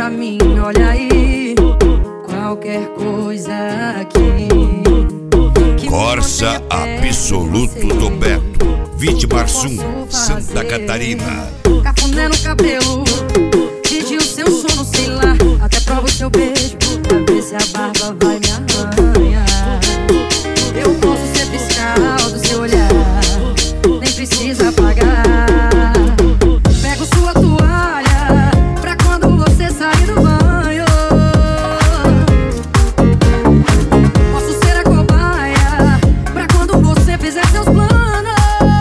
pra mim, olha aí. Qualquer coisa aqui. Corsa Absoluto do Beto, Vitimarsum, Santa Catarina. Cafuné no cabelo, pediu seu sono, sei lá. Até prova o seu beijo, pra ver se a barba vai me arranhar. Eu posso ser fiscal do seu olhar, nem precisa pagar. Pego sua toalha pra quando você sair do banho. Posso ser a cobaia pra quando você fizer seus planos.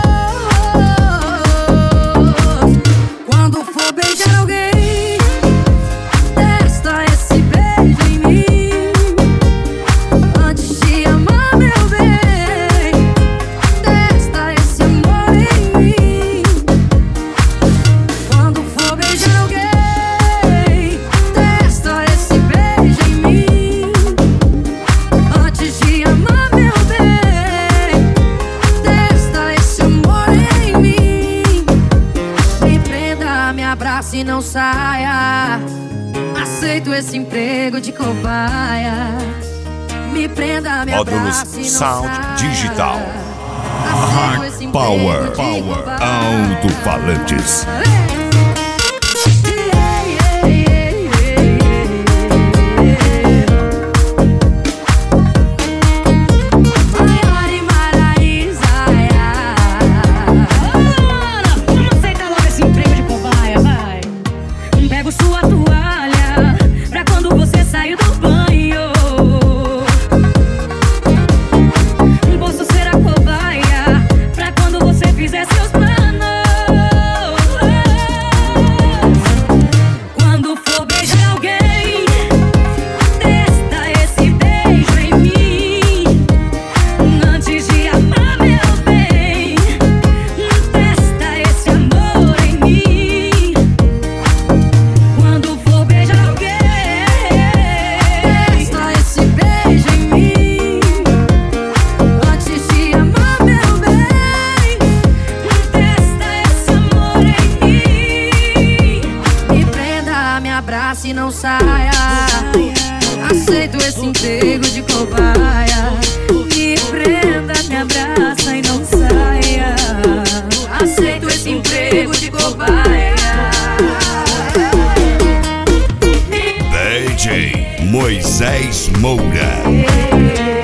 Quando for beijar alguém, testa esse beijo em mim. Antes de amar, meu bem, testa esse amor em mim. Quando for beijar alguém, testa esse beijo em mim. Antes de amar, meu bem, testa esse amor em mim. Me prenda, me abrace e não saia. Aceito esse emprego de cobaia. Me prenda, me Módulos abrace e não Sound saia. Digital. Aceito esse emprego Power, de cobaia. alto-falantes. Vamos aceitar logo esse emprego de cobaia, vai. Pego sua toalha pra quando você sair do banho. Posso ser a cobaia pra quando você fizer seus planos. Quando for beijar alguém, testa esse beijo em mim. Antes de amar, meu bem, testa esse amor em mim. Quando for beijar alguém, Testa esse beijo em mim. Antes de amar, meu bem, testa esse amor em mim. me prenda, me abrace e não saia. Aceito esse emprego de cobaia. Me prenda, me abraça e não saia. Aceito esse emprego de cobaia. DJ Moisés Moura.